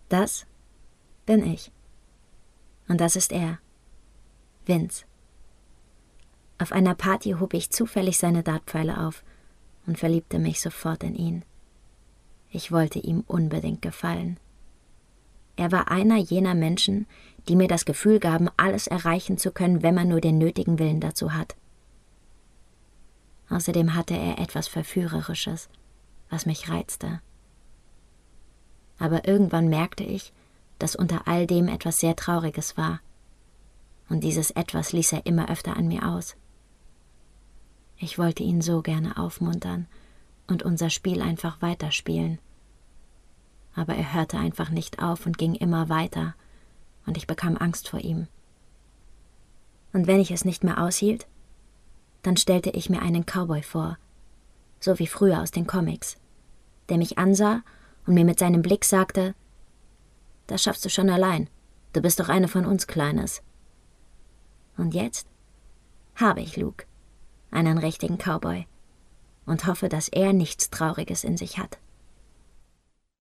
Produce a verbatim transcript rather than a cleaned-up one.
Das bin ich. Und das ist er. Vince. Auf einer Party hob ich zufällig seine Dartpfeile auf und verliebte mich sofort in ihn. Ich wollte ihm unbedingt gefallen. Er war einer jener Menschen, die mir das Gefühl gaben, alles erreichen zu können, wenn man nur den nötigen Willen dazu hat. Außerdem hatte er etwas Verführerisches, was mich reizte. Aber irgendwann merkte ich, dass unter all dem etwas sehr Trauriges war. Und dieses Etwas ließ er immer öfter an mir aus. Ich wollte ihn so gerne aufmuntern und unser Spiel einfach weiterspielen. Aber er hörte einfach nicht auf und ging immer weiter, und ich bekam Angst vor ihm. Und wenn ich es nicht mehr aushielt, dann stellte ich mir einen Cowboy vor, so wie früher aus den Comics, der mich ansah und mir mit seinem Blick sagte: »Das schaffst du schon allein, du bist doch eine von uns, Kleines.« Und jetzt habe ich Luke, einen richtigen Cowboy, und hoffe, dass er nichts Trauriges in sich hat.